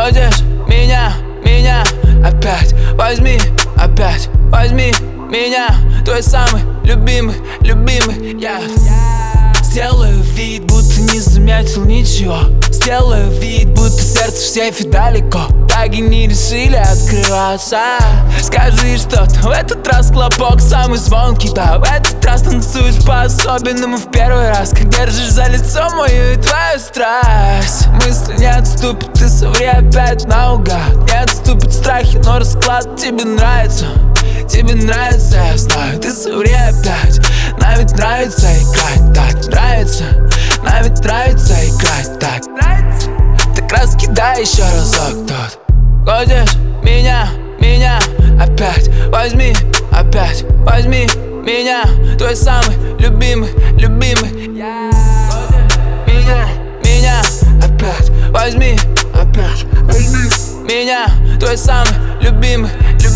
Хочешь меня опять возьми меня, твой самый любимый я. Сделаю вид, будто не заметил ничего. Сделаю вид, будто сердце в сейфе далеко. Так и не решили открываться. Скажи что-то, в этот раз хлопок самый звонкий. Да, в этот раз танцуешь по-особенному в первый раз. Как держишь за лицо мою и твою страсть. Мысли не отступят, ты соври опять наугад. Не отступят страхи, но расклад тебе нравится. Тебе нравится, я знаю, ты соври опять. Нам ведь нравится играть так, нравится. Нам ведь нравится играть так. Так раскидай еще разок тот. Хочешь меня опять возьми меня, твой самый любимый я. Меня опять возьми меня, твой самый любимый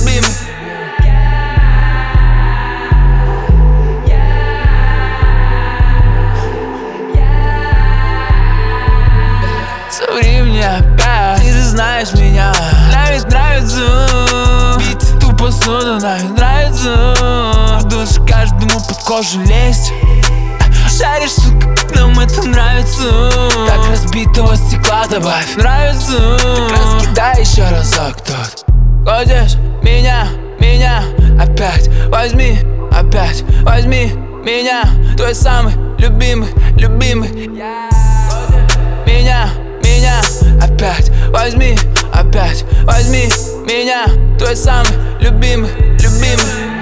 Соври мне опять, ты же знаешь меня. Нам ведь нравится бить ту посуду, нам ведь нравится в душе каждому под кожу лезть. Шаришь, сука, как нам это нравится. Так разбитого стекла добавь, нравится. Так раскидай еще разок тот. Хочешь меня опять возьми меня, твой самый любимый я. Меня опять возьми меня, твой самый любимый